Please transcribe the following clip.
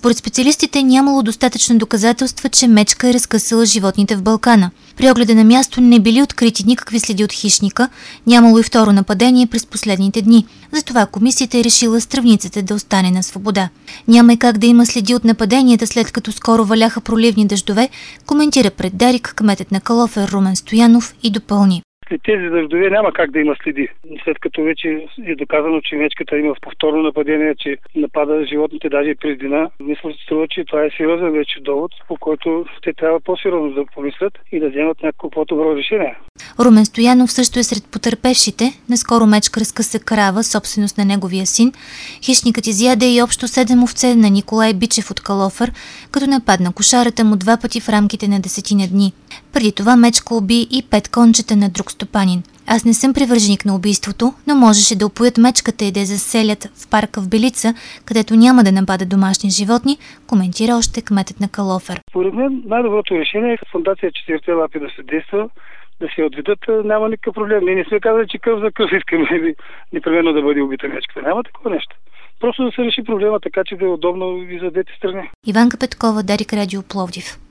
Според специалистите нямало достатъчно доказателства, че мечка е разкъсала животните в Балкана. При огледа на място не били открити никакви следи от хищника, нямало и второ нападение през последните дни. Затова комисията е решила стръвницата да остане на свобода. Няма и как да има следи от нападенията, след като скоро валяха проливни дъждове, коментира пред Дарик кметът на Калофер Румен Стоянов и допълни. След тези дъждове няма как да има следи. След като вече е доказано, че мечката има повторно нападение, че напада животните даже и през деня, мисля, че това е сериозен вече довод, по който те трябва по-сериозно да помислят и да вземат някакво по-добро решение. Румен Стоянов също е сред потърпевшите. Наскоро мечка разкъса крава, собственост на неговия син. Хищникът изяде и общо 7 овце на Николай Бичев от Калофер, като нападна кошарата му 2 пъти в рамките на 10 дни. Преди това мечка уби и 5 кончета на друг стопанин. Аз не съм привърженик на убийството, но можеше да опоят мечката и да я заселят в парка в Белица, където няма да нападат домашни животни, коментира още кметът на Калофер. Според мен най-доброто решение е фондация Четирите лапи да се действа, да се отведат, няма никакъв проблем. Ние не сме казали, че кръв за кръв искаме непременно да бъде убита мечката. Няма такова нещо. Просто да се реши проблема така, че да е удобно и за двете страни. Иванка Петкова, Дарик Радио, Пловдив.